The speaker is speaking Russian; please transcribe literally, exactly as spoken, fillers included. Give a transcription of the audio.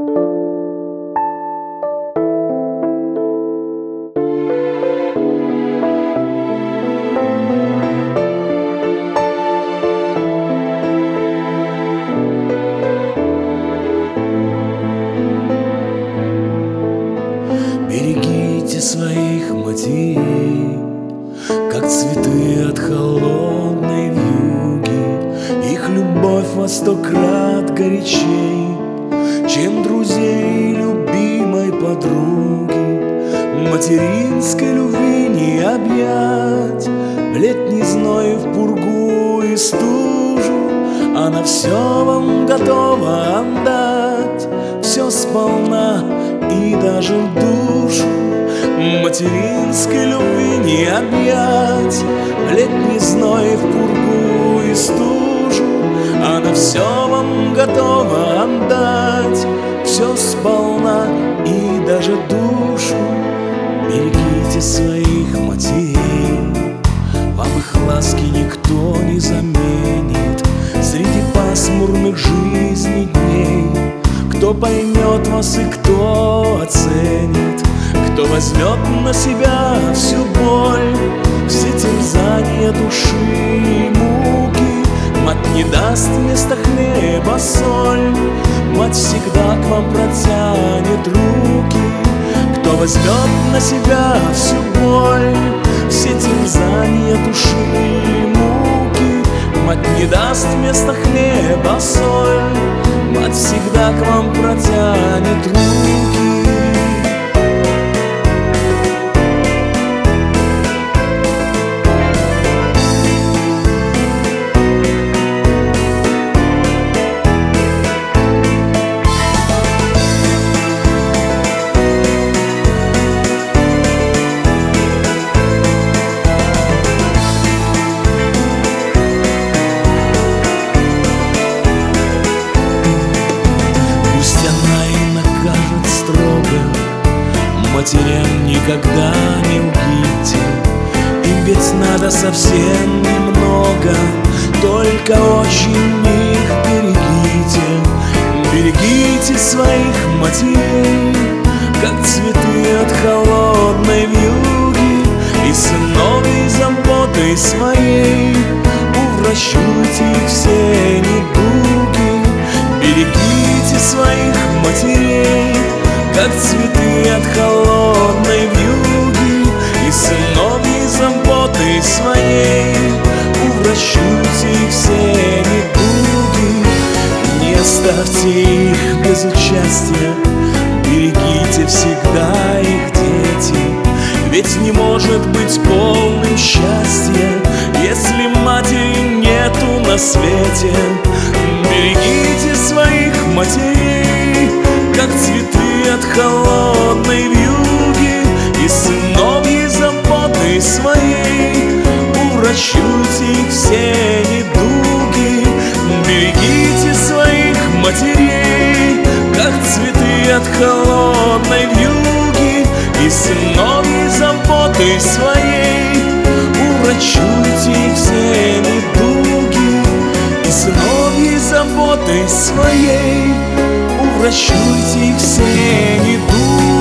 Берегите своих матерей, как цветы от холодной вьюги. Их любовь во сто крат горячей, чем друзей и любимой подруги. Материнской любви не объять в летний зной, в пургу и стужу. Она все вам готова отдать, все сполна и даже душу. Материнской любви не объять в летний зной, в пургу и стужу. Она все вам готова отдать, все сполна и даже душу. Берегите своих матерей, вам их ласки никто не заменит. Среди пасмурных жизни дней кто поймет вас и кто оценит, кто возьмет на себя всю боль, все терзания души и муки. Мать не даст вместо хлеба соль, мать всегда к вам протянет руки. Кто возьмет на себя всю боль, все терзания души и муки. Мать не даст вместо хлеба соль, мать всегда к вам протянет руки. Матерям никогда не лгите, им ведь надо совсем немного, только очень их берегите. Берегите своих матерей, как цветы от холодной вьюги, и сыновей заботой своей увращуйте их все недуги. Берегите своих матерей, как цветы от холодной вьюги, и сыновьей заботой своей увращуйте их все недуги. Не оставьте их без участия, берегите всегда их, дети. Ведь не может быть полным счастья, если матери нету на свете. Берегите своих матерей, как цветы от холодной вьюги, и сыновьей заботой своей увращуйте их все недуги. Берегите своих матерей, как цветы от холодной вьюги, и сыновьей заботой своей увращуйте их все недуги. И сыновьей заботой своей увращуйте их все недуги.